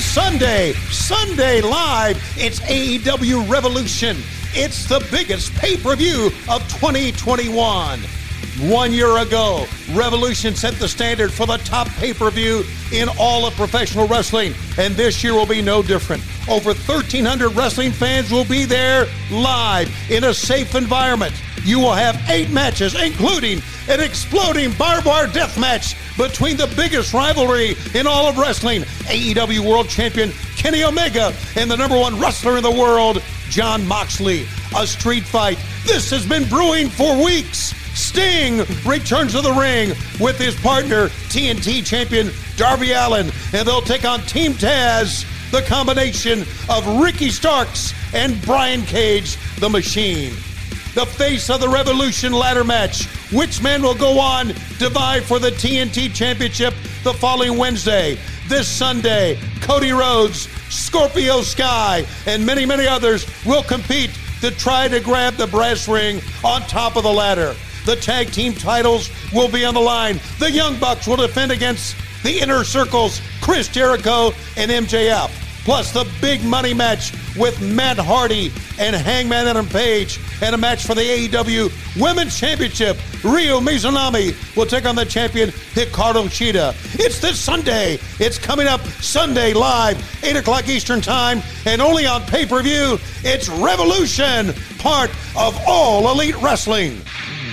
Sunday Live. It's AEW Revolution. It's the biggest pay-per-view of 2021. 1 year ago, Revolution set the standard for the top pay-per-view in all of professional wrestling, and this year will be no different. Over 1,300 wrestling fans will be there live in a safe environment. You will have 8 matches, including an exploding barbed wire death match between the biggest rivalry in all of wrestling, AEW World Champion Kenny Omega and the #1 wrestler in the world, Jon Moxley. A street fight. This has been brewing for weeks. Sting returns to the ring with his partner, TNT champion Darby Allin, and they'll take on Team Taz, the combination of Ricky Starks and Brian Cage, the Machine. The face of the Revolution ladder match. Which man will go on to vie for the TNT Championship the following Wednesday? This Sunday, Cody Rhodes, Scorpio Sky, and many, many others will compete to try to grab the brass ring on top of the ladder. The tag team titles will be on the line. The Young Bucks will defend against the Inner Circle's Chris Jericho and MJF. Plus the big money match with Matt Hardy and Hangman Adam Page, and a match for the AEW Women's Championship. Ryo Mizunami will take on the champion Hikaru Shida. It's this Sunday. It's coming up Sunday Live, 8 o'clock Eastern Time, and only on pay-per-view. It's Revolution, part of All Elite Wrestling.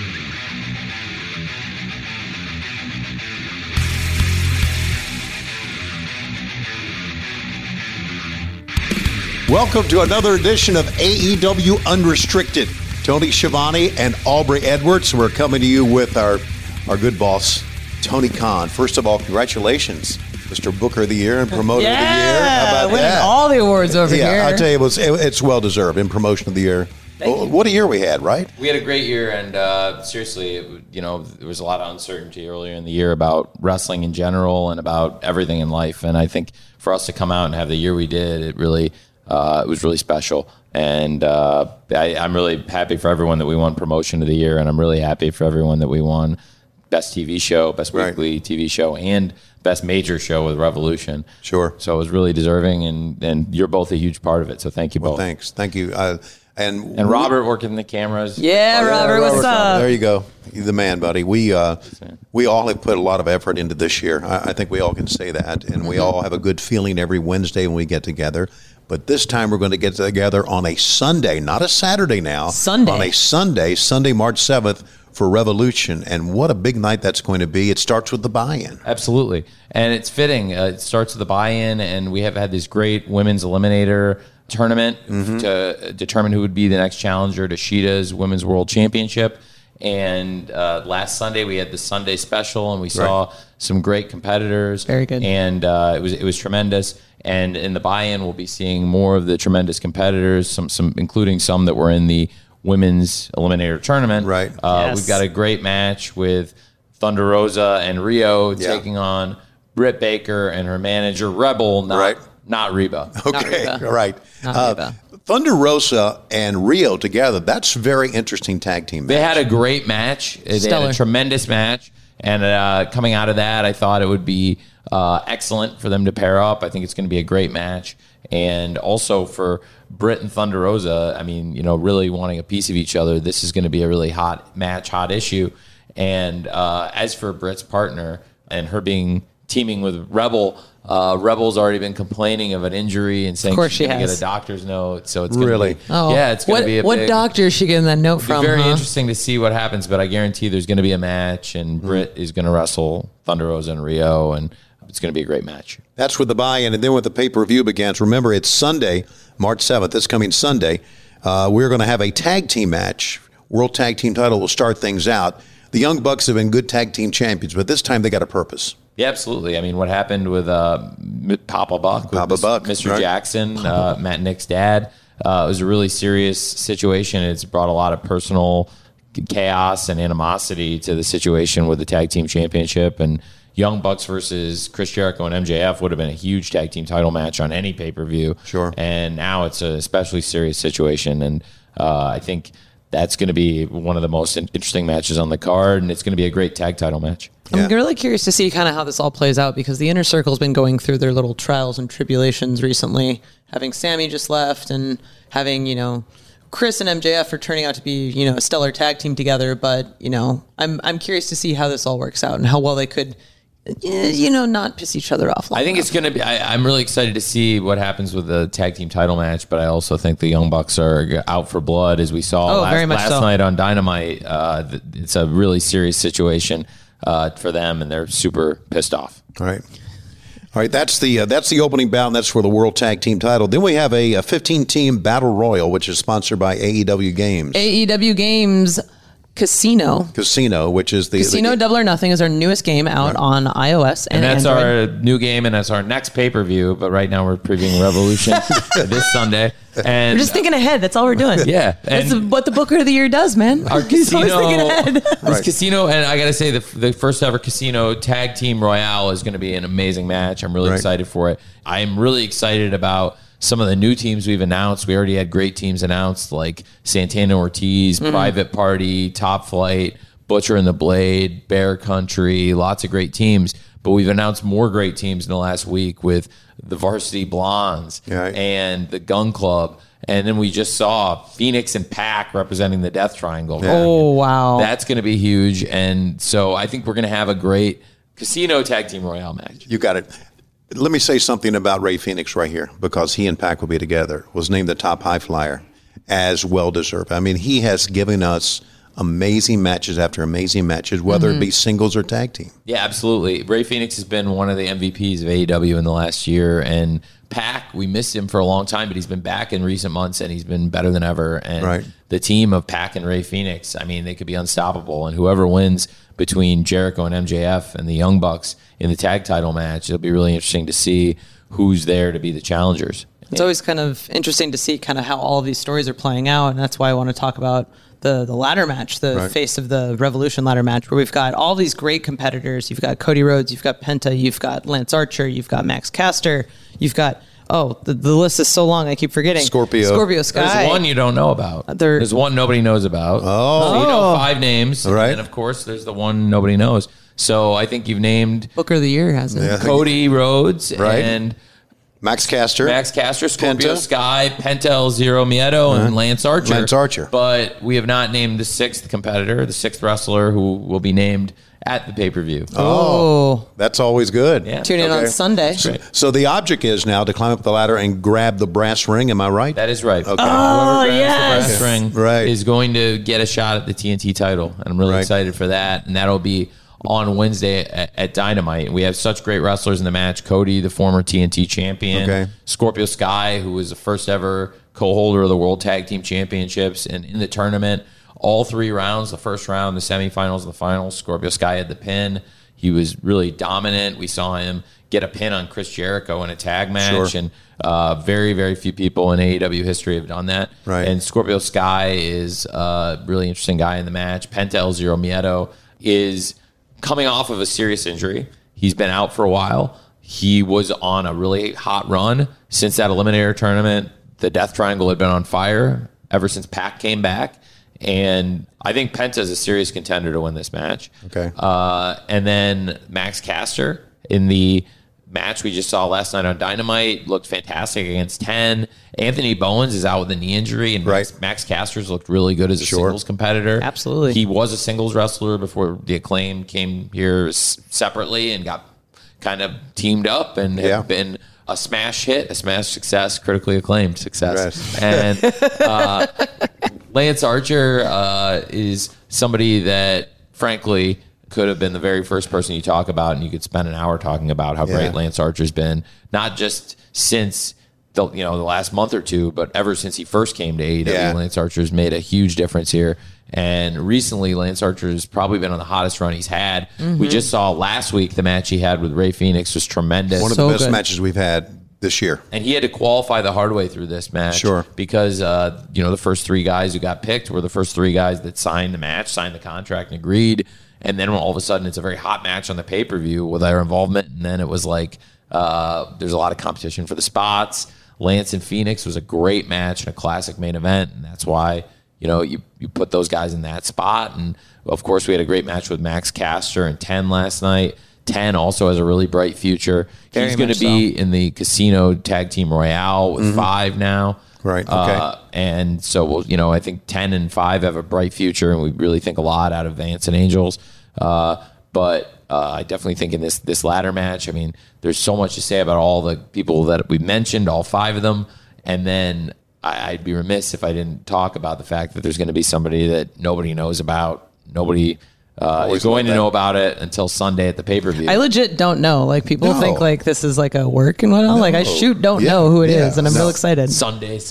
Welcome to another edition of AEW Unrestricted. Tony Schiavone and Aubrey Edwards. We're coming to you with our good boss, Tony Khan. First of all, congratulations, Mr. Booker of the Year and Promoter of the Year. How about winning that? All the awards over here. Yeah, I tell you, it's well-deserved in Promotion of the Year. What a year we had, right? We had a great year, and seriously, there was a lot of uncertainty earlier in the year about wrestling in general and about everything in life. And I think for us to come out and have the year we did, it was really special. And I'm really happy for everyone that we won Promotion of the Year, and I'm really happy for everyone that we won Best TV Show, Best Weekly TV Show, and Best Major Show with Revolution. Sure. So it was really deserving, and you're both a huge part of it. So thank you both. Well, thanks. Thank you. And Robert working the cameras. Yeah, Robert, what's up? There you go. You're the man, buddy. We all have put a lot of effort into this year. I think we all can say that. And we all have a good feeling every Wednesday when we get together. But this time we're going to get together on a Sunday, not a Saturday now. Sunday. On a Sunday, March 7th for Revolution. And what a big night that's going to be. It starts with the buy-in. Absolutely. And it's fitting. It starts with the buy-in, and we have had this great women's eliminator tournament to determine who would be the next challenger to Shida's Women's World Championship. And last Sunday we had the Sunday special, and we saw some great competitors. Very good. And it was tremendous. And in the buy-in, we'll be seeing more of the tremendous competitors, some including some that were in the women's eliminator tournament. Right. Yes. We've got a great match with Thunder Rosa and Rio taking on Britt Baker and her manager Rebel, not Reba. Okay, Not Reba. right. Not Reba. Thunder Rosa and Rio together, that's a very interesting tag team match. They had a great match. They had a tremendous match. And coming out of that, I thought it would be excellent for them to pair up. I think it's going to be a great match. And also for Britt and Thunder Rosa, I mean, really wanting a piece of each other, this is going to be a really hot match, hot issue. And as for Britt's partner and her teaming with Rebel, Rebel's already been complaining of an injury and saying she's going to get a doctor's note. So it's going to be, it's going to be what doctor is she getting that note from? Very interesting to see what happens, but I guarantee there's going to be a match, and Britt is going to wrestle Thunder Rosa and Rio, and it's going to be a great match. That's with the buy-in, and then with the pay-per-view begins. Remember, it's Sunday, March 7th, this coming Sunday. We're going to have a tag team match. World Tag Team title will start things out. The Young Bucks have been good tag team champions, but this time they got a purpose. Yeah, absolutely. I mean, what happened with Papa Buck, Mr. Jackson, Matt and Nick's dad, it was a really serious situation. It's brought a lot of personal chaos and animosity to the situation with the tag team championship. And Young Bucks versus Chris Jericho and MJF would have been a huge tag team title match on any pay-per-view. Sure. And now it's an especially serious situation. And I think that's going to be one of the most interesting matches on the card, and it's going to be a great tag title match. I'm really curious to see kind of how this all plays out because the Inner Circle's been going through their little trials and tribulations recently, having Sammy just left and having, Chris and MJF are turning out to be, a stellar tag team together. But, I'm curious to see how this all works out and how well they could, not piss each other off. I think it's going to be, I'm really excited to see what happens with the tag team title match, but I also think the Young Bucks are out for blood as we saw last night on Dynamite. It's a really serious situation for them, and they're super pissed off. All right. That's the opening bout, and that's for the World Tag Team title. Then we have a 15-team Battle Royal, which is sponsored by AEW Games. AEW Games Casino, which is the Casino Double or Nothing is our newest game out on iOS and that's Android. Our new game, and that's our next pay-per-view. But right now we're previewing Revolution this Sunday. And we're just thinking ahead. That's all we're doing. Yeah, that's what the Booker of the Year does, man. Our casino, He's always thinking ahead. This casino, and I gotta say, the first ever Casino Tag Team Royale is going to be an amazing match. I'm really excited for it. I'm really excited about some of the new teams we've announced. We already had great teams announced like Santana Ortiz, Private Party, Top Flight, Butcher and the Blade, Bear Country, lots of great teams. But we've announced more great teams in the last week with the Varsity Blondes and the Gun Club. And then we just saw Phoenix and Pac representing the Death Triangle. Yeah. Oh, wow. That's going to be huge. And so I think we're going to have a great Casino Tag Team Royale match. You got it. Let me say something about Ray Phoenix right here, because he and Pac will be together. Was named the top high flyer, as well deserved. I mean, he has given us amazing matches after amazing matches, whether it be singles or tag team. Yeah, absolutely. Ray Phoenix has been one of the MVPs of AEW in the last year, and Pac, we missed him for a long time, but he's been back in recent months, and he's been better than ever. And the team of Pac and Ray Phoenix, I mean, they could be unstoppable, and whoever wins between Jericho and MJF and the Young Bucks in the tag title match, it'll be really interesting to see who's there to be the challengers. It's always kind of interesting to see kind of how all of these stories are playing out, and that's why I want to talk about the ladder match, the face of the Revolution ladder match, where we've got all these great competitors. You've got Cody Rhodes, you've got Penta, you've got Lance Archer, you've got Max Caster, you've got the list is so long I keep forgetting. Scorpio Sky. There's one you don't know about. There's one nobody knows about. So you know 5 names, and of course there's the one nobody knows. So I think you've named Booker of the Year, hasn't it? Cody Rhodes and Max Caster, Scorpio Sky, Penta El Zero Miedo, and Lance Archer. But we have not named the 6th competitor, the 6th wrestler who will be named at the pay-per-view. Oh, that's always good. Yeah. Tune in on Sunday. So the object is now to climb up the ladder and grab the brass ring. Am I right? That is right. Okay. Oh, yes. The brass ring is going to get a shot at the TNT title. And I'm really excited for that. And that'll be on Wednesday at Dynamite. We have such great wrestlers in the match. Cody, the former TNT champion. Scorpio Sky, who was the first ever co-holder of the World Tag Team Championships. And in the tournament, all 3 rounds, the first round, the semifinals, the finals, Scorpio Sky had the pin. He was really dominant. We saw him get a pin on Chris Jericho in a tag match. And very, very few people in AEW history have done that. And Scorpio Sky is a really interesting guy in the match. Penta El Zero Miedo is coming off of a serious injury. He's been out for a while. He was on a really hot run since that Eliminator tournament. The Death Triangle had been on fire ever since Pac came back. And I think Penta is a serious contender to win this match. And then Max Caster in the match we just saw last night on Dynamite looked fantastic against 10. Anthony Bowens is out with a knee injury, and Max Caster's looked really good as a singles competitor. Absolutely. He was a singles wrestler before the Acclaim came here separately and got kind of teamed up and have been a smash hit, a smash success, critically acclaimed success. And Lance Archer is somebody that, frankly, could have been the very first person you talk about, and you could spend an hour talking about how great Lance Archer's been, not just since the last month or two, but ever since he first came to AEW. Lance Archer's made a huge difference here. And recently, Lance Archer's probably been on the hottest run he's had. We just saw last week the match he had with Ray Phoenix was tremendous. One of the best matches we've had this year. And he had to qualify the hard way through this match. Because, the first 3 guys who got picked were the first 3 guys that signed the match, signed the contract, and agreed. And then all of a sudden, it's a very hot match on the pay-per-view with their involvement. And then it was like there's a lot of competition for the spots. Lance and Phoenix was a great match and a classic main event. And that's why you put those guys in that spot. And of course, we had a great match with Max Caster and 10 last night. 10 also has a really bright future. He's going to be in the Casino Tag Team Royale with 5 now. Right. Okay. And so, I think 10 and 5 have a bright future, and we really think a lot out of Vance and Angels. But I definitely think in this ladder match, I mean, there's so much to say about all the people that we mentioned, all 5 of them. And then I'd be remiss if I didn't talk about the fact that there's going to be somebody that nobody knows about. Nobody is going to know about it until Sunday at the pay-per-view. I legit don't know. Like, people think like this is like a work and whatnot. No. Like, I don't know who it is, and I'm real excited. Sunday. Yes,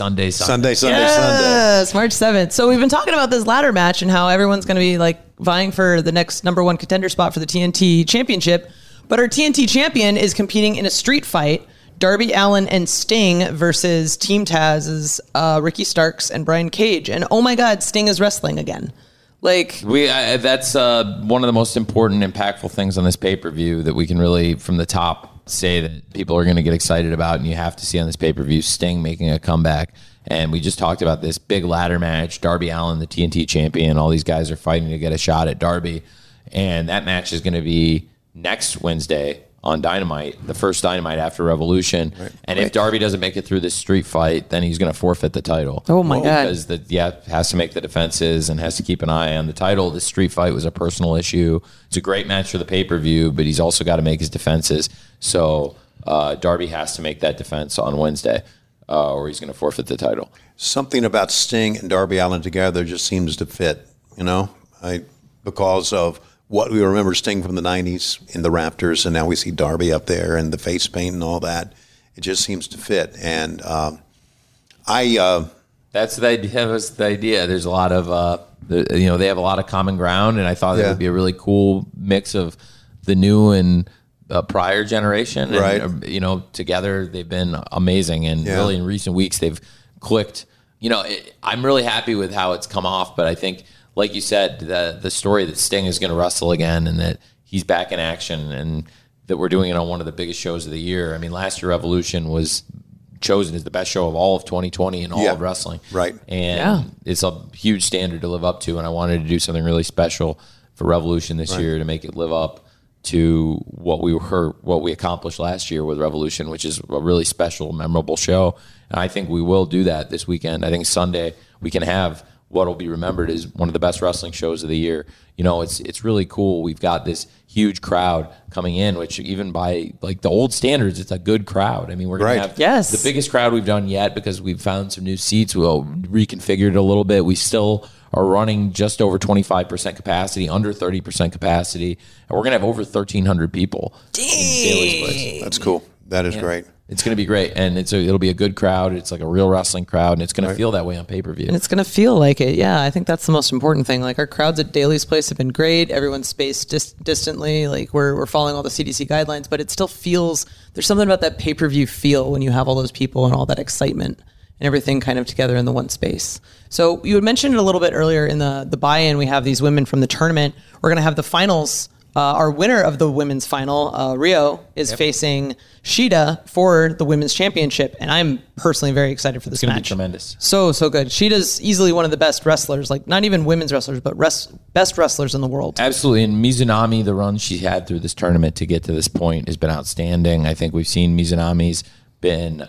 March 7th. So we've been talking about this ladder match and how everyone's going to be like vying for the next number 1 contender spot for the TNT Championship. But our TNT champion is competing in a street fight. Darby Allin and Sting versus Team Taz's Ricky Starks and Brian Cage. And oh my God, Sting is wrestling again. Like, that's one of the most important, impactful things on this pay-per-view that we can really, from the top, say that people are going to get excited about, and you have to see on this pay-per-view Sting making a comeback. And we just talked about this big ladder match, Darby Allin, the TNT champion. All these guys are fighting to get a shot at Darby. And that match is going to be next Wednesday on Dynamite, the first Dynamite after Revolution. Right. And if Darby doesn't make it through this street fight, then he's going to forfeit the title. Oh, my God. Because has to make the defenses and has to keep an eye on the title. This street fight was a personal issue. It's a great match for the pay-per-view, but he's also got to make his defenses. So Darby has to make that defense on Wednesday, or he's going to forfeit the title. Something about Sting and Darby Allin together just seems to fit, because of what we remember Sting from the 90s in the Raptors, and now we see Darby up there and the face paint and all that. It just seems to fit. And that's the idea. There's a lot of, they have a lot of common ground, and I thought that would be a really cool mix of the new and prior generation. Right. And, together they've been amazing, and really in recent weeks they've clicked. I'm really happy with how it's come off, but I think, like you said, the story that Sting is going to wrestle again and that he's back in action and that we're doing it on one of the biggest shows of the year. I mean, last year Revolution was chosen as the best show of all of 2020 and all of wrestling. Right. And it's a huge standard to live up to, and I wanted to do something really special for Revolution this year to make it live up to what we accomplished last year with Revolution, which is a really special, memorable show. And I think we will do that this weekend. I think Sunday we can have what will be remembered as one of the best wrestling shows of the year. It's really cool. We've got this huge crowd coming in, which even by like the old standards, it's a good crowd. I mean, we're going to have the biggest crowd we've done yet because we've found some new seats. We'll reconfigure it a little bit. We still are running just over 25% capacity, under 30% capacity, and we're going to have over 1,300 people. Dang. That's cool. That is great. It's going to be great, and it'll be a good crowd. It's like a real wrestling crowd, and it's going to feel that way on pay-per-view. And it's going to feel like it. Yeah, I think that's the most important thing. Like, our crowds at Daly's Place have been great. Everyone's spaced distantly. Like, we're following all the CDC guidelines, but it still feels, there's something about that pay-per-view feel when you have all those people and all that excitement and everything kind of together in the one space. So you had mentioned it a little bit earlier in the buy-in. We have these women from the tournament. We're going to have the finals. Our winner of the women's final, Rio, is facing Shida for the women's championship, and I'm personally very excited for this match. It's going to be tremendous. So good. Shida's easily one of the best wrestlers, like not even women's wrestlers, but best wrestlers in the world. Absolutely. And Mizunami, the run she's had through this tournament to get to this point has been outstanding. I think we've seen Mizunami's been,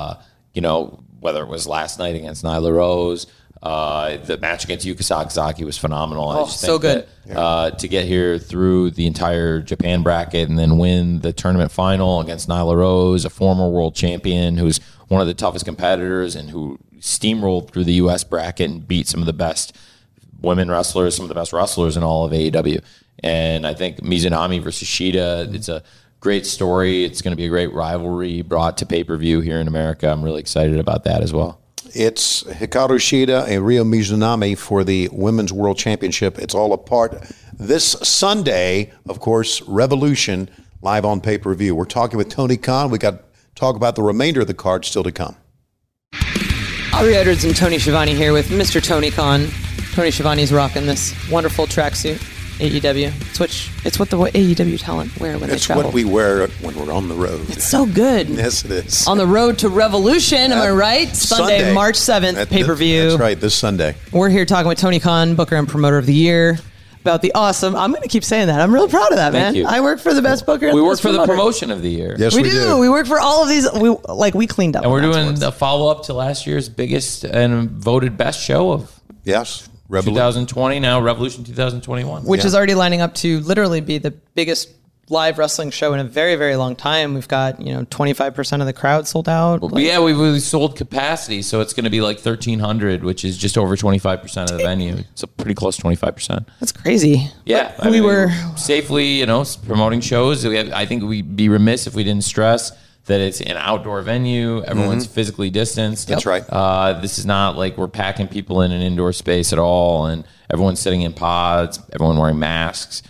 whether it was last night against Nyla Rose, the match against Yuka Sakazaki was phenomenal. I just think so good. To get here through the entire Japan bracket and then win the tournament final against Nyla Rose, a former world champion who's one of the toughest competitors and who steamrolled through the U.S. bracket and beat some of the best women wrestlers, some of the best wrestlers in all of AEW. And I think Mizunami versus Shida, it's a great story. It's going to be a great rivalry brought to pay-per-view here in America. I'm really excited about that as well. It's Hikaru Shida and Rio Mizunami for the Women's World Championship. It's all a part this Sunday, of course, Revolution, live on pay-per-view. We're talking with Tony Khan. We got to talk about the remainder of the card still to come. Aubrey Edwards and Tony Schiavone here with Mr. Tony Khan. Tony Schiavone's rocking this wonderful tracksuit. AEW. It's what the AEW talent wear when they travel. It's what we wear when we're on the road. It's so good. Yes, it is. On the road to Revolution, am I right? Sunday, March 7th, pay-per-view. That's right, this Sunday. We're here talking with Tony Khan, Booker and Promoter of the Year, about the awesome. I'm going to keep saying that. I'm really proud of that, man. Thank you. I work for the best Booker. We work for the promotion of the year. Yes, we do. We work for all of these. We cleaned up. And we're doing a follow-up to last year's biggest and voted best show of 2020, now Revolution 2021. Which is already lining up to literally be the biggest live wrestling show in a very, very long time. We've got, 25% of the crowd sold out. Yeah, we sold capacity, so it's going to be like 1,300, which is just over 25% of the venue. So pretty close to 25%. That's crazy. Yeah. We were safely, promoting shows. I think we'd be remiss if we didn't stress that it's an outdoor venue. Everyone's physically distanced. That's right. This is not like we're packing people in an indoor space at all, and everyone's sitting in pods, everyone wearing masks.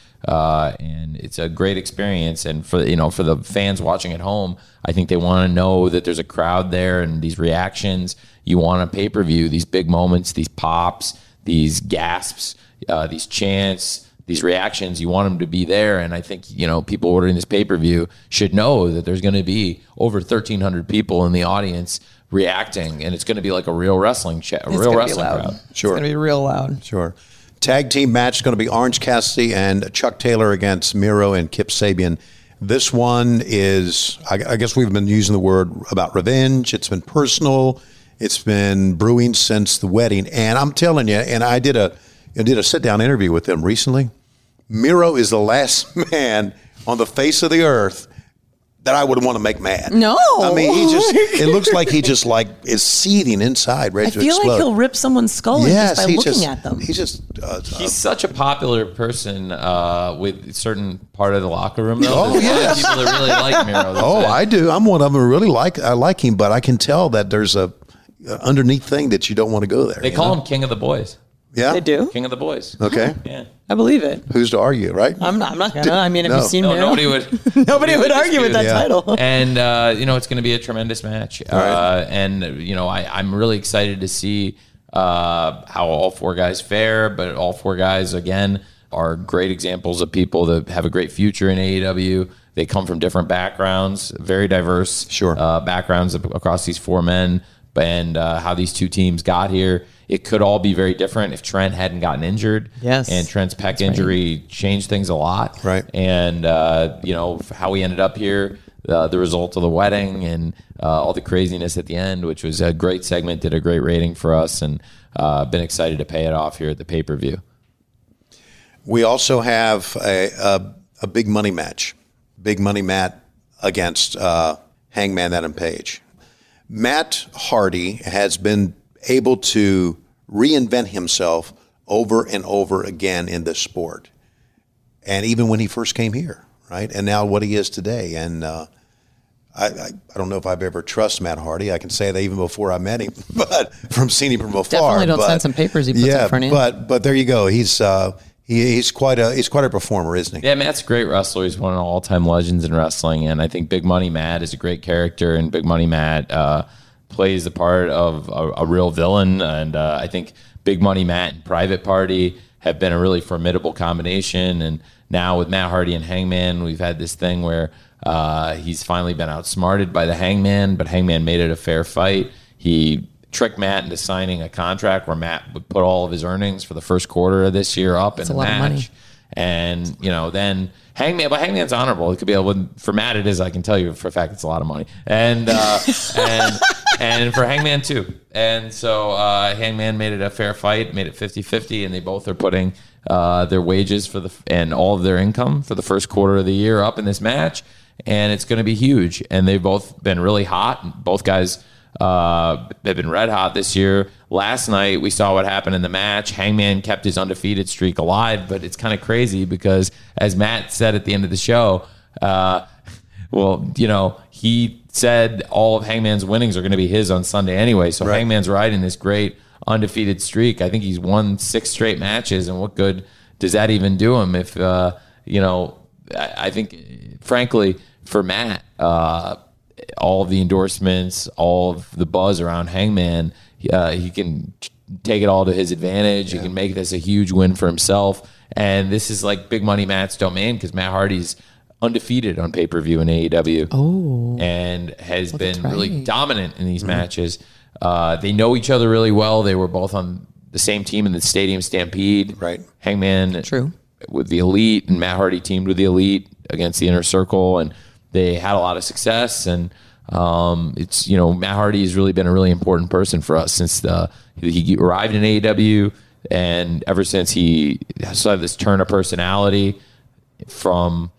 And it's a great experience. And for the fans watching at home, I think they want to know that there's a crowd there and these reactions. You want a pay-per-view, these big moments, these pops, these gasps, these chants, these reactions. You want them to be there. And I think, people ordering this pay-per-view should know that there's going to be over 1,300 people in the audience reacting, and it's going to be like a real wrestling crowd. Sure. It's going to be real loud. Sure. Tag team match is going to be Orange Cassidy and Chuck Taylor against Miro and Kip Sabian. This one is, I guess we've been using the word about revenge. It's been personal. It's been brewing since the wedding. And I'm telling you, and I did a sit-down interview with them recently. Miro is the last man on the face of the earth that I would want to make mad. No. I mean, it looks like he just is seething inside, ready to explode. I feel like he'll rip someone's skull just by looking at them. He's such a popular person with a certain part of the locker room, though. Oh, yeah. People that really like Miro. I do. I'm one of them who I like him, but I can tell that there's a underneath thing that you don't want to go there. They call him King of the Boys. Yeah? They do? King of the Boys. Okay. Yeah. I believe it. Who's to argue, right? I'm not going to. I mean, have you seen Miro? Nobody would. Nobody would argue with that title. And, it's going to be a tremendous match. Right. And, I'm really excited to see how all four guys fare, but all four guys, again, are great examples of people that have a great future in AEW. They come from different backgrounds, very diverse backgrounds across these four men, and how these two teams got here. It could all be very different if Trent hadn't gotten injured. Yes. And Trent's pec injury changed things a lot. Right. And, how we ended up here, the result of the wedding and all the craziness at the end, which was a great segment, did a great rating for us, and been excited to pay it off here at the pay-per-view. We also have a big money match. Big money Matt against Hangman Adam Page. Matt Hardy has been able to reinvent himself over and over again in this sport. And even when he first came here, right? And now what he is today. And I don't know if I've ever trusted Matt Hardy. I can say that even before I met him, but seeing him from afar. Definitely don't send some papers he puts in front of you. But there you go. He's quite a performer, isn't he? Yeah, Matt's a great wrestler. He's one of the all-time legends in wrestling, and I think Big Money Matt is a great character, and Big Money Matt plays the part of a real villain, and I think Big Money Matt and Private Party have been a really formidable combination, and now with Matt Hardy and Hangman, we've had this thing where he's finally been outsmarted by the Hangman, but Hangman made it a fair fight. He tricked Matt into signing a contract where Matt would put all of his earnings for the first quarter of this year up in a match. And, then Hangman, but Hangman's honorable. It could be for Matt it is, I can tell you for a fact it's a lot of money. And and for Hangman too. And so Hangman made it a fair fight, made it 50-50, and they both are putting their wages and all of their income for the first quarter of the year up in this match. And it's going to be huge. And they've both been really hot. Both guys they've been red hot this year. Last night, we saw what happened in the match. Hangman kept his undefeated streak alive, but it's kind of crazy because, as Matt said at the end of the show, he said all of Hangman's winnings are going to be his on Sunday anyway. So Hangman's riding this great undefeated streak. I think he's won 6 straight matches, and what good does that even do him if, I think, frankly, for Matt, all of the endorsements, all of the buzz around Hangman, he can take it all to his advantage. He can make this a huge win for himself. And this is like big money Matt's domain because Matt Hardy's undefeated on pay-per-view in AEW and has been really dominant in these matches. They know each other really well. They were both on the same team in the Stadium Stampede. Right. Hangman with the Elite, and Matt Hardy teamed with the Elite against the Inner Circle, and they had a lot of success. And it's, Matt Hardy has really been a really important person for us since he arrived in AEW, and ever since he saw this turn of personality from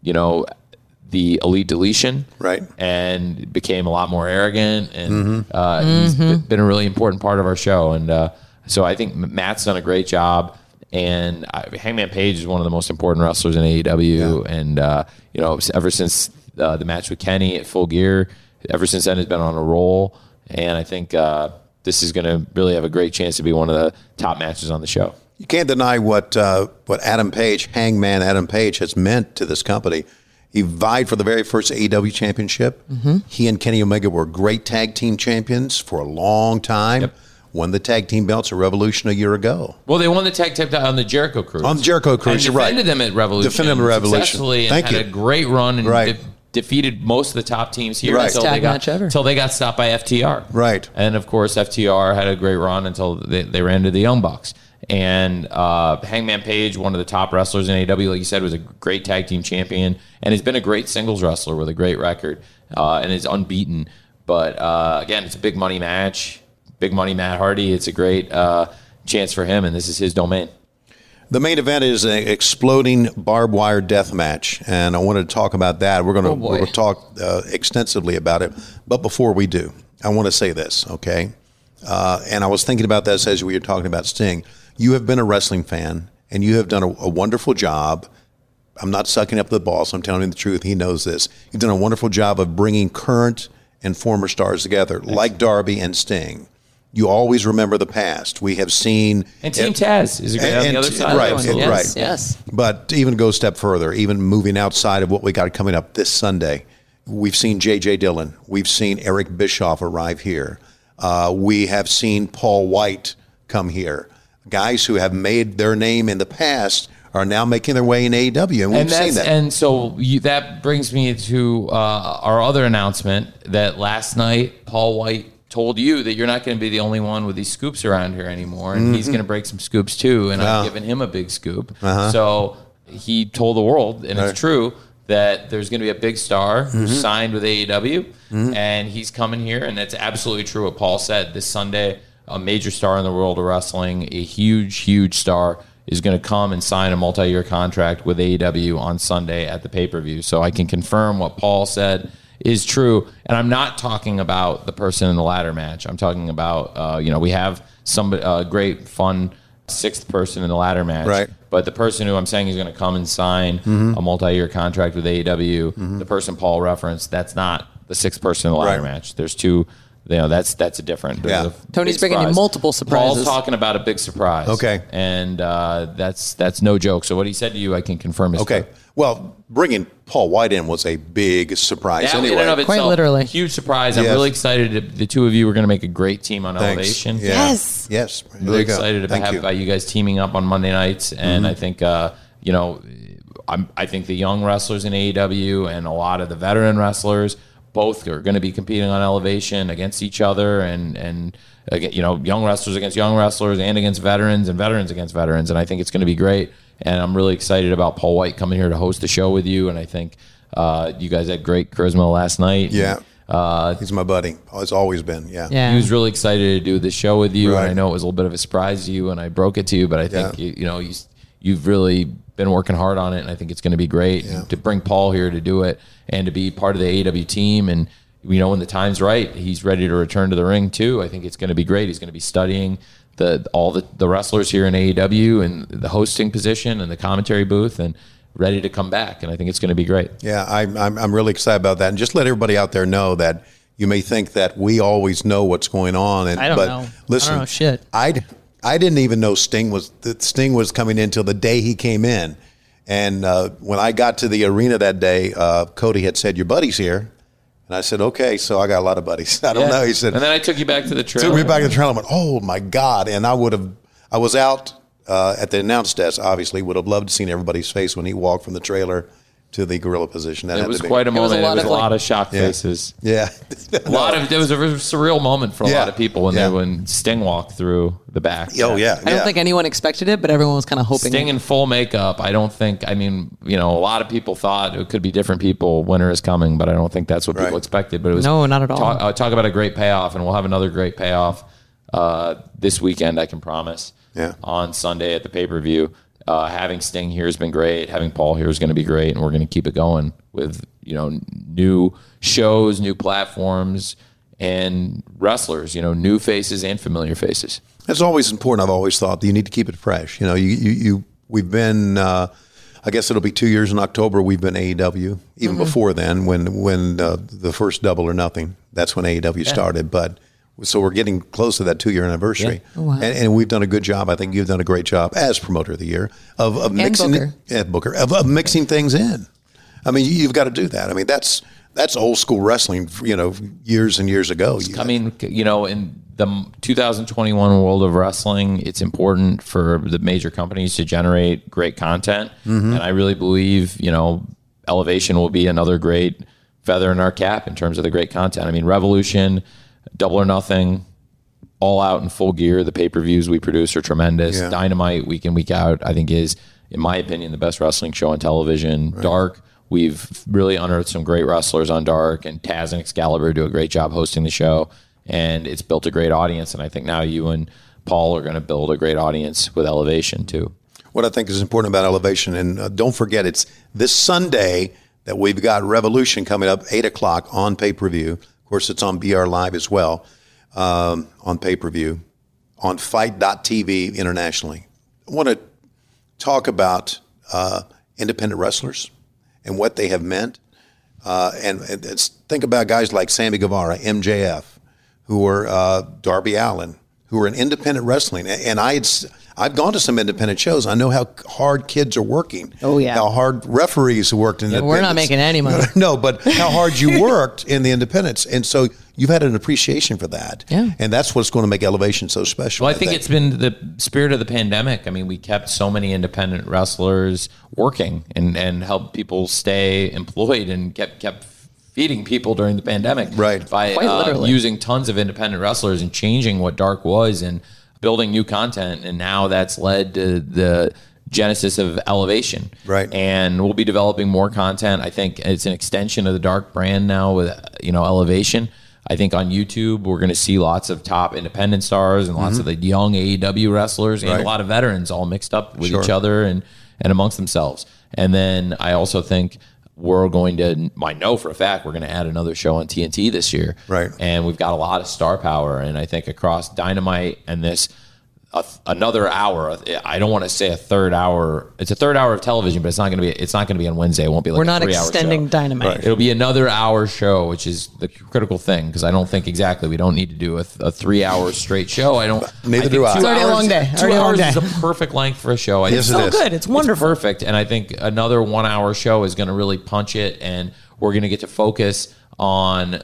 the Elite Deletion, right, and became a lot more arrogant, and he's been a really important part of our show. And so I think Matt's done a great job. And Hangman Page is one of the most important wrestlers in AEW, and ever since the match with Kenny at Full Gear, ever since then has been on a roll. And I think this is going to really have a great chance to be one of the top matches on the show. You can't deny what Adam Page, Hangman Adam Page, has meant to this company. He vied for the very first AEW championship. He and Kenny Omega were great tag team champions for a long time. Yep. Won the tag team belts at Revolution a year ago. Well, they won the tag team on the Jericho Cruise. On the Jericho Cruise, you're right. Defended them at Revolution. Defended them at Revolution. Successfully, and Thank you. had a great run and Right. defeated most of the top teams here Right. until they got stopped by FTR. Right. And of course, FTR had a great run until they ran into the Young Bucks. And Hangman Page, one of the top wrestlers in AEW, like you said, was a great tag team champion and has been a great singles wrestler with a great record and is unbeaten. But again, it's a big money match. Big money Matt Hardy. It's a great chance for him, and this is his domain. The main event is an exploding barbed wire death match, and I wanted to talk about that. We're going to talk extensively about it. But before we do, I want to say this, okay? And I was thinking about this as we were talking about Sting. You have been a wrestling fan, and you have done a wonderful job. I'm not sucking up the boss. I'm telling him the truth. He knows this. You've done a wonderful job of bringing current and former stars together, like Darby and Sting. You always remember the past. We have seen... And Team Taz is a great on the other side. Right. Yes. But to even go a step further, even moving outside of what we got coming up this Sunday, we've seen J.J. Dillon. We've seen Eric Bischoff arrive here. We have seen Paul White come here. Guys who have made their name in the past are now making their way in AEW, and we've seen that. And so that brings me to our other announcement that last night Paul White told you that you're not going to be the only one with these scoops around here anymore, and he's going to break some scoops too, and I've given him a big scoop. So he told the world, and it's true, that there's going to be a big star who's signed with AEW, and he's coming here, and that's absolutely true what Paul said. This Sunday, a major star in the world of wrestling, a huge, huge star, is going to come and sign a multi-year contract with AEW on Sunday at the pay-per-view. So I can confirm what Paul said is true. And I'm not talking about the person in the ladder match. I'm talking about, we have some great, fun sixth person in the ladder match. Right. But the person who I'm saying is going to come and sign a multi-year contract with AEW, the person Paul referenced, that's not the sixth person in the ladder match. There's two. That's a different. Tony's bringing you multiple surprises. Paul's talking about a big surprise. Okay. And that's no joke. So what he said to you, I can confirm is true. Well, bringing Paul White in was a big surprise anyway. In and of itself, quite literally. Huge surprise. I'm really excited. The two of you are going to make a great team on Elevation. Yeah. Yes. I'm really excited about you guys teaming up on Monday nights. And I think, I think the young wrestlers in AEW and a lot of the veteran wrestlers both are going to be competing on Elevation against each other, and young wrestlers against young wrestlers, and against veterans, and veterans against veterans. And I think it's going to be great. And I'm really excited about Paul White coming here to host the show with you. And I think you guys had great charisma last night. Yeah. He's my buddy. Has always been. Yeah. He was really excited to do this show with you. Right. And I know it was a little bit of a surprise to you, and I broke it to you, but I think you've really been working hard on it, and I think it's going to be great to bring Paul here to do it and to be part of the AEW team. And when the time's right, he's ready to return to the ring too. I think it's going to be great. He's going to be studying all the wrestlers here in AEW and the hosting position and the commentary booth, and ready to come back. And I think it's going to be great. Yeah, I'm really excited about that. And just let everybody out there know that you may think that we always know what's going on. I don't know. Listen, I don't know shit. I didn't even know Sting was coming in until the day he came in. And when I got to the arena that day, Cody had said, "Your buddy's here." And I said, okay, so I got a lot of buddies. I don't know. He said, and then I took you back to the trail. Took me back to the trail. I went, oh my God. And I was out at the announce desk, obviously, would have loved to seen everybody's face when he walked from the trailer to the gorilla position. That it was quite a moment. It was a lot of shock faces. Yeah. It was a surreal moment for a lot of people when Sting walked through the back. Oh, yeah. I don't think anyone expected it, but everyone was kind of hoping. Sting in full makeup. A lot of people thought it could be different people. Winter is coming, but I don't think that's what people expected. But it was not at all. Talk about a great payoff, and we'll have another great payoff this weekend, I can promise. Yeah. On Sunday at the pay-per-view. Having Sting here has been great. Having Paul here is going to be great, and we're going to keep it going with new shows, new platforms, and wrestlers. New faces and familiar faces. That's always important. I've always thought that you need to keep it fresh. We've been. I guess it'll be 2 years in October. We've been AEW. Even before then, when the first Double or Nothing, that's when AEW started. But so we're getting close to that 2-year anniversary, and we've done a good job. I think you've done a great job as promoter of the year of mixing Booker of mixing things in. I mean, you've got to do that. I mean, that's old school wrestling. Years and years ago. In the 2021 world of wrestling, it's important for the major companies to generate great content, and I really believe Elevation will be another great feather in our cap in terms of the great content. I mean, Revolution, Double or Nothing, All Out in Full Gear. The pay-per-views we produce are tremendous. Yeah. Dynamite, week in, week out, I think is, in my opinion, the best wrestling show on television. Right. Dark, we've really unearthed some great wrestlers on Dark, and Taz and Excalibur do a great job hosting the show, and it's built a great audience, and I think now you and Paul are going to build a great audience with Elevation, too. What I think is important about Elevation, and don't forget, it's this Sunday that we've got Revolution coming up, 8 o'clock on pay-per-view. Of course, it's on BR Live as well, on pay-per-view, on Fight.tv internationally. I want to talk about independent wrestlers and what they have meant. And think about guys like Sammy Guevara, MJF, who are Darby Allin, who are in independent wrestling. And I've gone to some independent shows. I know how hard kids are working. Oh, yeah. How hard referees worked in independents. We're not making any money. No, but how hard you worked in the independents. And so you've had an appreciation for that. Yeah. And that's what's going to make Elevation so special. Well, I think it's been the spirit of the pandemic. I mean, we kept so many independent wrestlers working and helped people stay employed and kept feeding people during the pandemic. Right. By using tons of independent wrestlers and changing what Dark was and building new content, and now that's led to the genesis of Elevation. Right. And we'll be developing more content. I think it's an extension of the Dark brand now with Elevation. I think on YouTube we're going to see lots of top independent stars and lots of the young AEW wrestlers and a lot of veterans all mixed up with each other and amongst themselves. And then I also think we're going to, I know for a fact, we're going to add another show on TNT this year. Right. And we've got a lot of star power. And I think across Dynamite and this, another hour, I don't want to say a third hour. It's a third hour of television, but it's not going to be on Wednesday. It won't be like we're a 3 hour show. We're not extending Dynamite. Right. It'll be another hour show, which is the critical thing, because I don't think we don't need to do a 3 hour straight show. Neither do I. It's already a long day. 2 hours is a perfect length for a show. Yes, it is. Good. It's wonderful. It's perfect. And I think another 1 hour show is going to really punch it, and we're going to get to focus on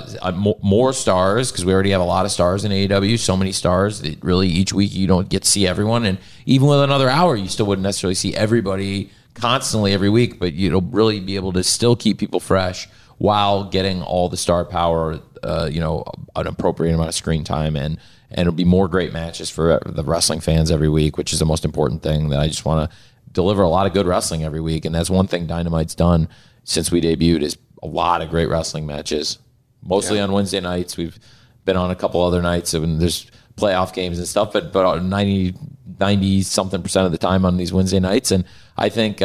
more stars, because we already have a lot of stars in AEW, so many stars that really each week you don't get to see everyone, and even with another hour you still wouldn't necessarily see everybody constantly every week, but you'll really be able to still keep people fresh while getting all the star power, an appropriate amount of screen time, and it'll be more great matches for the wrestling fans every week, which is the most important thing. That I just want to deliver a lot of good wrestling every week, and that's one thing Dynamite's done since we debuted, is a lot of great wrestling matches, mostly on Wednesday nights. We've been on a couple other nights, and there's playoff games and stuff, but 90-something% of the time on these Wednesday nights. And I think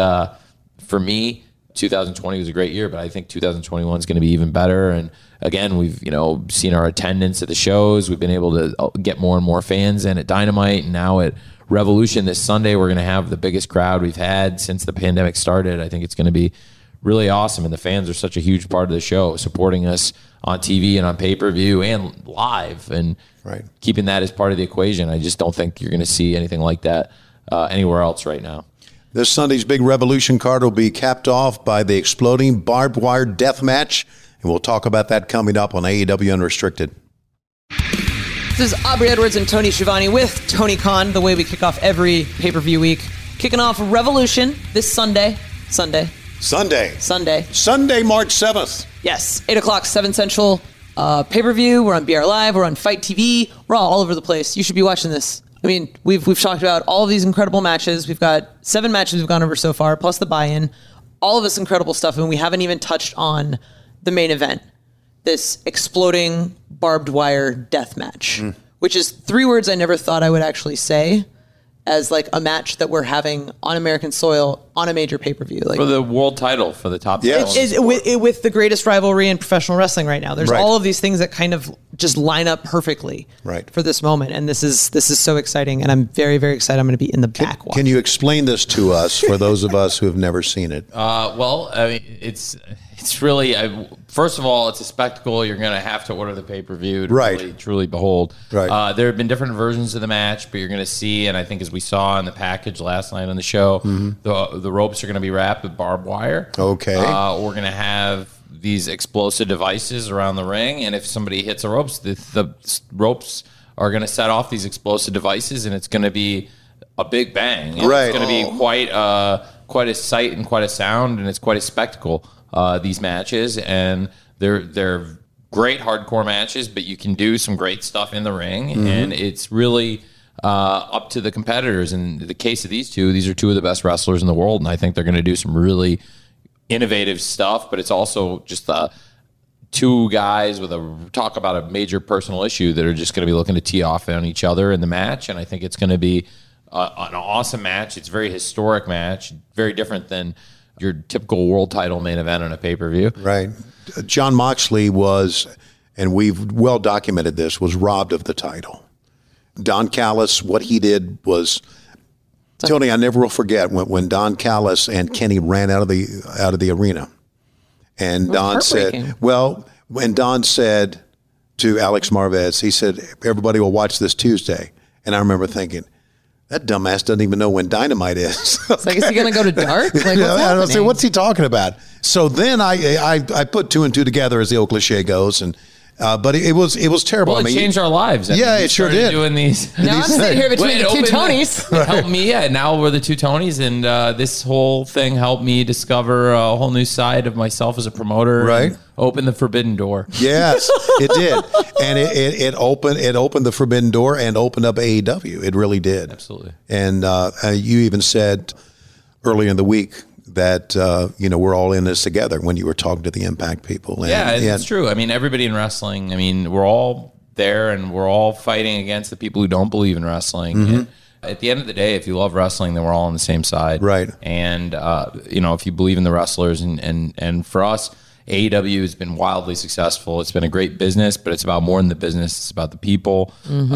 for me, 2020 was a great year, but I think 2021 is going to be even better. And again, we've seen our attendance at the shows. We've been able to get more and more fans in at Dynamite, and now at Revolution this Sunday, we're going to have the biggest crowd we've had since the pandemic started. I think it's going to be really awesome, and the fans are such a huge part of the show, supporting us on TV and on pay-per-view and live, and keeping that as part of the equation. I just don't think you're going to see anything like that anywhere else right now. This Sunday's big Revolution card will be capped off by the exploding barbed wire death match And we'll talk about that coming up on AEW Unrestricted. This is Aubrey Edwards and Tony Schiavone with Tony Khan, the way we kick off every pay-per-view week. Kicking off Revolution this Sunday, March 7th. Yes, 8 o'clock, 7 Central. Pay-per-view. We're on BR Live. We're on Fight TV. We're all over the place. You should be watching this. I mean, we've talked about all of these incredible matches. We've got 7 matches we've gone over so far, plus the buy-in. All of this incredible stuff, and we haven't even touched on the main event, this exploding barbed wire death match, which is 3 words I never thought I would actually say as like a match that we're having on American soil on a major pay-per-view. Like, for the world title, for the top title. With the greatest rivalry in professional wrestling right now. There's all of these things that kind of just line up perfectly for this moment. And this is so exciting. And I'm very, very excited. I'm going to be in the back watching. Can you explain this to us for those of us who have never seen it? Well, I mean, it's really, first of all, it's a spectacle. You're going to have to order the pay-per-view to really, truly behold. Right. There have been different versions of the match, but you're going to see, and I think as we saw in the package last night on the show, the ropes are going to be wrapped with barbed wire. Okay. We're going to have these explosive devices around the ring, and if somebody hits the ropes, the ropes are going to set off these explosive devices, and it's going to be a big bang. And it's going to be quite a sight and quite a sound, and it's quite a spectacle. These matches, and they're great hardcore matches, but you can do some great stuff in the ring, and it's really up to the competitors. In the case of these are 2 of the best wrestlers in the world, and I think they're going to do some really innovative stuff, but it's also just 2 guys with talk about a major personal issue that are just going to be looking to tee off on each other in the match, and I think it's going to be an awesome match. It's a very historic match, very different than your typical world title main event on a pay-per-view. Right. Jon Moxley was, and we've well documented this, was robbed of the title. Don Callis, what he did was, Tony, I never will forget when Don Callis and Kenny ran out of the arena. And Don said, when Don said to Alex Marvez, he said, everybody will watch this Tuesday. And I remember thinking, that dumbass doesn't even know when Dynamite is. It's like, is he going to go to dark? Like, I don't say, what's he talking about? So then I put 2 and 2 together, as the old cliche goes, and but it was terrible. Well, it changed our lives. It sure did. Doing these. Now I'm sitting here between the 2 Tonys. It helped me. Yeah, now we're the 2 Tonys, and this whole thing helped me discover a whole new side of myself as a promoter. Right. Open the forbidden door. Yes, it did, and it opened the forbidden door and opened up AEW. It really did. Absolutely. And you even said earlier in the week that we're all in this together when you were talking to the Impact people. And, it's true. I mean, everybody in wrestling. I mean, we're all there, and we're all fighting against the people who don't believe in wrestling. And at the end of the day, if you love wrestling, then we're all on the same side. Right. And if you believe in the wrestlers, and for us, AEW has been wildly successful. It's been a great business, but it's about more than the business. It's about the people.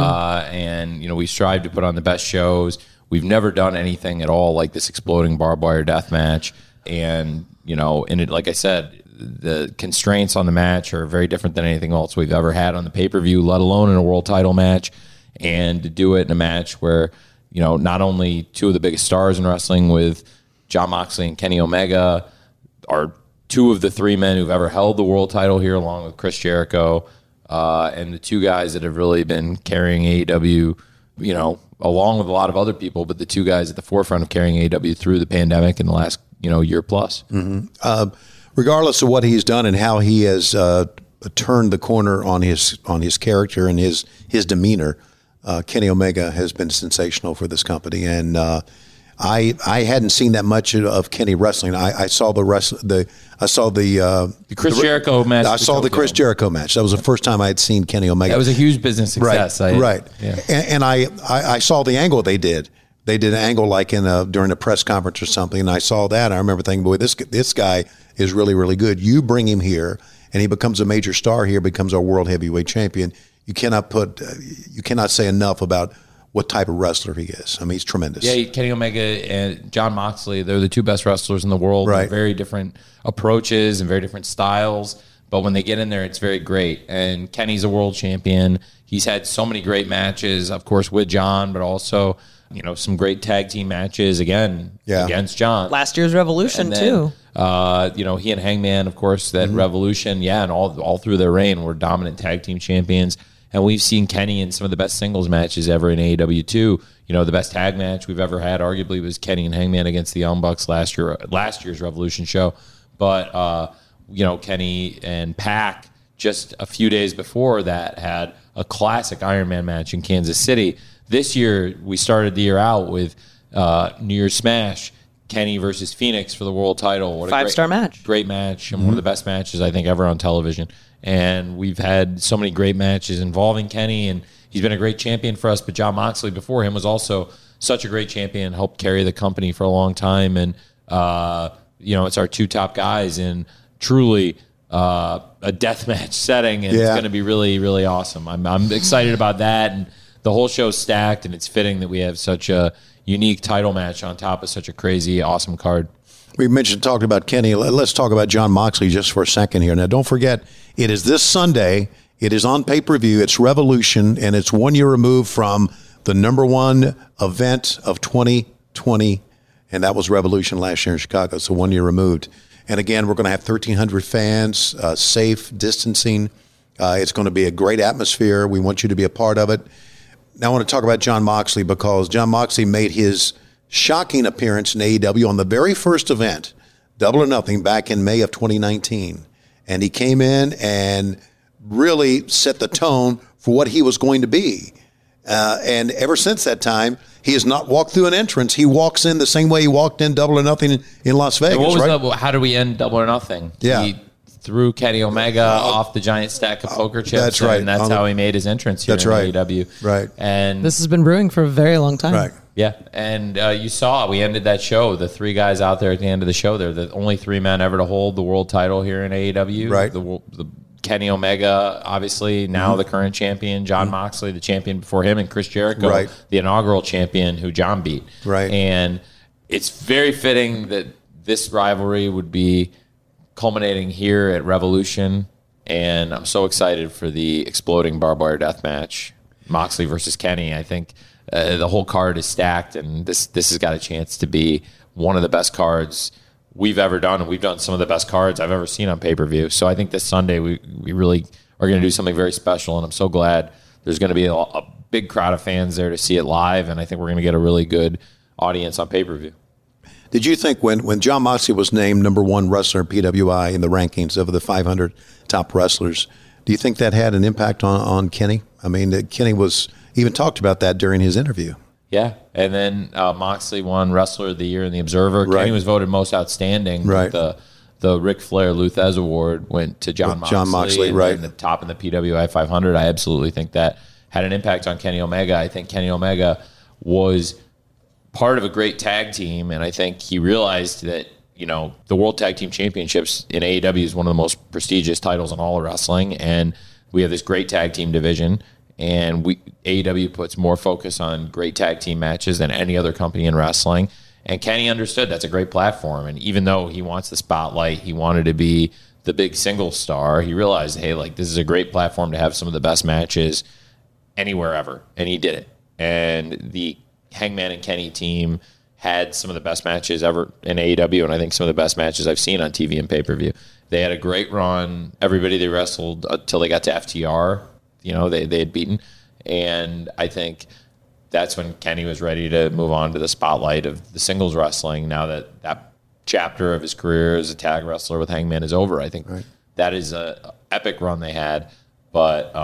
And we strive to put on the best shows. We've never done anything at all like this exploding barbed wire death match. And, like I said, the constraints on the match are very different than anything else we've ever had on the pay-per-view, let alone in a world title match. And to do it in a match where, not only 2 of the biggest stars in wrestling with Jon Moxley and Kenny Omega are 2 of the 3 men who've ever held the world title here, along with Chris Jericho, and the 2 guys that have really been carrying AEW, along with a lot of other people, but the 2 guys at the forefront of carrying AEW through the pandemic in the last, year plus. Regardless of what he's done and how he has turned the corner on his character and his demeanor, Kenny Omega has been sensational for this company, and I hadn't seen that much of Kenny wrestling. I saw the Chris Jericho match. I saw the Chris Jericho match. That was the first time I had seen Kenny Omega. That was a huge business success. Right. Yeah. And I saw the angle they did. They did an angle like during a press conference or something, and I saw that. And I remember thinking, boy, this guy is really, really good. You bring him here, and he becomes a major star here, becomes our world heavyweight champion. You cannot say enough about what type of wrestler he is. I mean, he's tremendous. Yeah, Kenny Omega and Jon Moxley, they're the 2 best wrestlers in the world. Right. Very different approaches and very different styles. But when they get in there, it's very great. And Kenny's a world champion. He's had so many great matches, of course, with Jon, but also some great tag team matches again against John. Last year's Revolution too. He and Hangman, of course, that Revolution, and all through their reign were dominant tag team champions. And we've seen Kenny in some of the best singles matches ever in AEW too. The best tag match we've ever had, arguably, was Kenny and Hangman against the Young Bucks last year's Revolution show. But Kenny and Pac just a few days before that had a classic Iron Man match in Kansas City. This year, we started the year out with New Year's Smash, Kenny versus Phoenix for the world title. What a 5-star match. Great match, and one of the best matches I think ever on television. And we've had so many great matches involving Kenny, and he's been a great champion for us. But Jon Moxley before him was also such a great champion, helped carry the company for a long time. And, it's our two top guys in truly a deathmatch setting, and it's going to be really, really awesome. I'm excited about that, and the whole show's stacked, and it's fitting that we have such a unique title match on top of such a crazy, awesome card. We talking about Kenny. Let's talk about Jon Moxley just for a second here. Now, don't forget, it is this Sunday. It is on pay-per-view. It's Revolution, and it's 1 year removed from the number one event of 2020, and that was Revolution last year in Chicago, so 1 year removed. And again, we're going to have 1,300 fans, safe distancing. It's going to be a great atmosphere. We want you to be a part of it. Now, I want to talk about Jon Moxley because Jon Moxley made his shocking appearance in AEW on the very first event, Double or Nothing, back in May of 2019. And he came in and really set the tone for what he was going to be. And ever since that time, he has not walked through an entrance. He walks in the same way he walked in Double or Nothing in Las Vegas, how do we end Double or Nothing? Yeah. He threw Kenny Omega off the giant stack of poker chips. That's right. And that's how he made his entrance here in AEW. Right. And this has been brewing for a very long time. Right. Yeah. And you saw, we ended that show, the three guys out there at the end of the show. They're the only three men ever to hold the world title here in AEW. Right. The Kenny Omega, obviously, now the current champion. Jon Moxley, the champion before him, and Chris Jericho, the inaugural champion who John beat. Right. And it's very fitting that this rivalry would be culminating here at Revolution. And I'm so excited for the exploding barbed wire death match, Moxley versus Kenny. I think the whole card is stacked, and this has got a chance to be one of the best cards we've ever done, and we've done some of the best cards I've ever seen on pay-per-view. So I think this Sunday we really are going to do something very special, and I'm so glad there's going to be a big crowd of fans there to see it live, and I think we're going to get a really good audience on pay-per-view. Did you think when Jon Moxley was named number one wrestler in PWI in the rankings of the 500 top wrestlers, do you think that had an impact on Kenny? I mean, Kenny was even talked about that during his interview. Yeah, and then Moxley won Wrestler of the Year in the Observer. Right. Kenny was voted most outstanding. Right. The Ric Flair Luthez Award went to Jon Moxley. Right. And the top in the PWI 500. I absolutely think that had an impact on Kenny Omega. I think Kenny Omega was part of a great tag team, and I think he realized that, the World Tag Team Championships in AEW is one of the most prestigious titles in all of wrestling, and we have this great tag team division. And AEW puts more focus on great tag team matches than any other company in wrestling. And Kenny understood that's a great platform. And even though he wants the spotlight, he wanted to be the big single star, he realized, hey, this is a great platform to have some of the best matches anywhere ever. And he did it. And the Hangman and Kenny team had some of the best matches ever in AEW, and I think some of the best matches I've seen on TV and pay-per-view. They had a great run. Everybody they wrestled until they got to FTR. They had beaten. And I think that's when Kenny was ready to move on to the spotlight of the singles wrestling. Now that chapter of his career as a tag wrestler with Hangman is over. I think that is a epic run they had. But,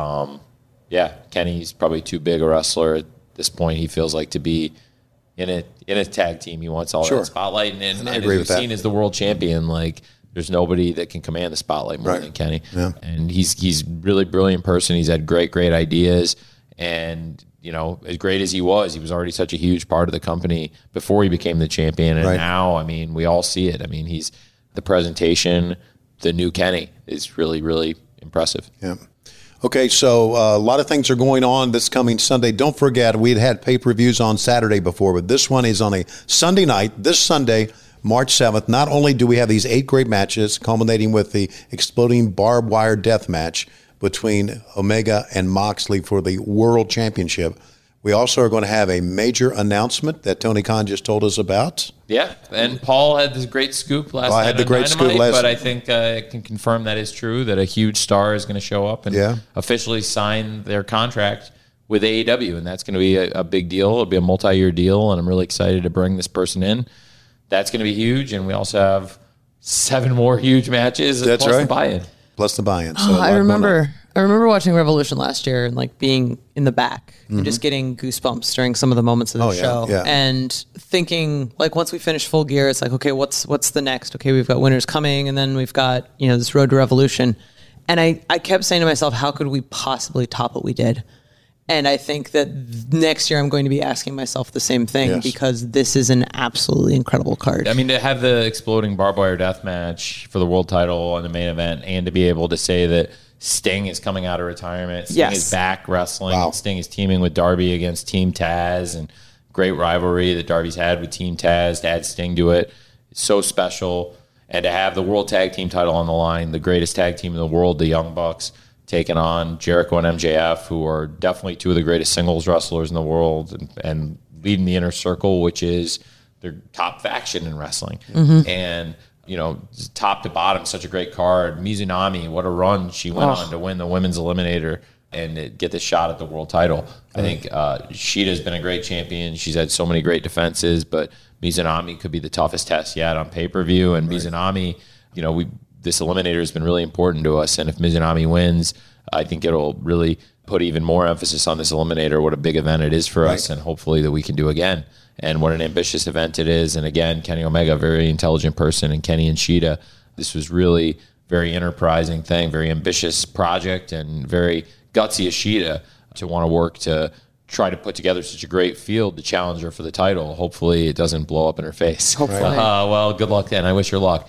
Kenny's probably too big a wrestler at this point. He feels like to be in a tag team. He wants all that spotlight. And as we've seen as the world champion, there's nobody that can command the spotlight more than Kenny. Yeah. And he's really brilliant person. He's had great ideas. And, as great as he was already such a huge part of the company before he became the champion. And now, we all see it. He's the presentation, the new Kenny is really, really impressive. Yeah. Okay, so a lot of things are going on this coming Sunday. Don't forget, we'd had pay-per-views on Saturday before, but this one is on a Sunday night, this Sunday, March 7th. Not only do we have these 8 great matches, culminating with the exploding barbed wire death match between Omega and Moxley for the World Championship, We also are going to have a major announcement that Tony Khan just told us about. Yeah, and Paul had this great scoop last night. I had the great scoop last night. But I think I can confirm that is true, that a huge star is going to show up and officially sign their contract with AEW, and that's going to be a big deal. It'll be a multi-year deal, and I'm really excited to bring this person in. That's going to be huge, and we also have 7 more huge matches plus the buy-in. Plus the buy-in. So I remember watching Revolution last year and like being in the back and just getting goosebumps during some of the moments of the show and thinking like once we finish Full Gear, it's like, okay, what's the next? Okay, we've got Winners coming, and then we've got, this Road to Revolution. And I kept saying to myself, how could we possibly top what we did? And I think that next year I'm going to be asking myself the same thing because this is an absolutely incredible card. I mean, to have the exploding barbed wire death match for the world title on the main event, and to be able to say that Sting is coming out of retirement, Sting is back wrestling, and Sting is teaming with Darby against Team Taz, and great rivalry that Darby's had with Team Taz, to add Sting to it, it's so special. And to have the World Tag Team title on the line, the greatest tag team in the world, the Young Bucks, taking on Jericho and MJF, who are definitely 2 of the greatest singles wrestlers in the world, and leading the Inner Circle, which is their top faction in wrestling. And, top to bottom, such a great card. Mizunami, what a run she went on to win the Women's Eliminator and get the shot at the world title. I think Shida's been a great champion. She's had so many great defenses, but Mizunami could be the toughest test yet on pay-per-view. And Mizunami, this Eliminator has been really important to us, and if Mizunami wins, I think it'll really put even more emphasis on this Eliminator, what a big event it is for us, and hopefully that we can do again. And what an ambitious event it is. And again, Kenny Omega, a very intelligent person, and Kenny and Shida, this was really very enterprising thing, very ambitious project, and very gutsy of Shida to want to work to try to put together such a great field to challenge her for the title. Hopefully it doesn't blow up in her face. Hopefully. Well, good luck then. I wish her luck.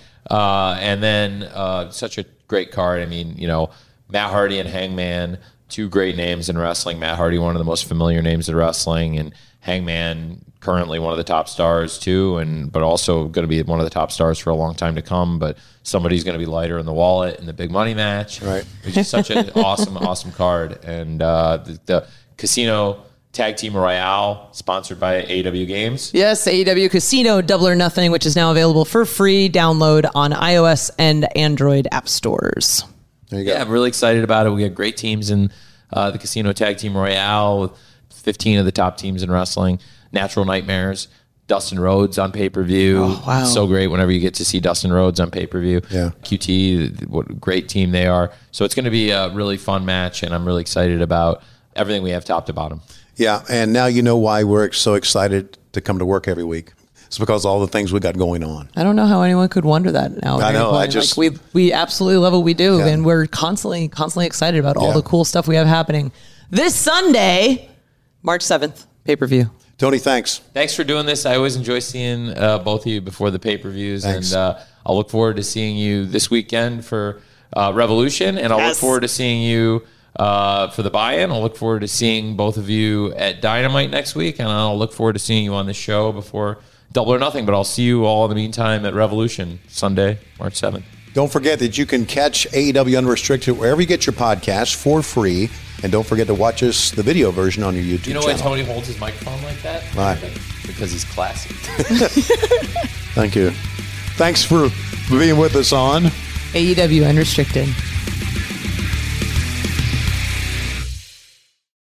And then such a great card. I mean, Matt Hardy and Hangman, 2 great names in wrestling. Matt Hardy, one of the most familiar names in wrestling, and Hangman, currently one of the top stars too, but also going to be one of the top stars for a long time to come. But somebody's going to be lighter in the wallet in the big money match. Right. Which is such an awesome card. And the Casino Tag Team Royale, sponsored by AEW Games. Yes, AEW Casino Double or Nothing, which is now available for free download on iOS and Android app stores. There you go. Yeah, I'm really excited about it. We got great teams in the Casino Tag Team Royale with 15 of the top teams in wrestling. Natural Nightmares, Dustin Rhodes on pay-per-view. Oh, wow. So great whenever you get to see Dustin Rhodes on pay-per-view. Yeah. QT, what a great team they are. So it's going to be a really fun match, and I'm really excited about everything we have top to bottom. Yeah, and now you know why we're so excited to come to work every week. It's because of all the things we got going on. I don't know how anyone could wonder that now. I know. We absolutely love what we do, and we're constantly excited about all the cool stuff we have happening. This Sunday, March 7th, pay-per-view. Tony, thanks. Thanks for doing this. I always enjoy seeing both of you before the pay-per-views, and I'll look forward to seeing you this weekend for Revolution, and I'll look forward to seeing you for the buy-in. I'll look forward to seeing both of you at Dynamite next week, and I'll look forward to seeing you on the show before Double or Nothing, but I'll see you all in the meantime at Revolution, Sunday, March 7th. Don't forget that you can catch AEW Unrestricted wherever you get your podcasts for free, and don't forget to watch us, the video version, on your YouTube channel. You know why Tony holds his microphone like that? Why? Because he's classy. Thank you. Thanks for being with us on AEW Unrestricted.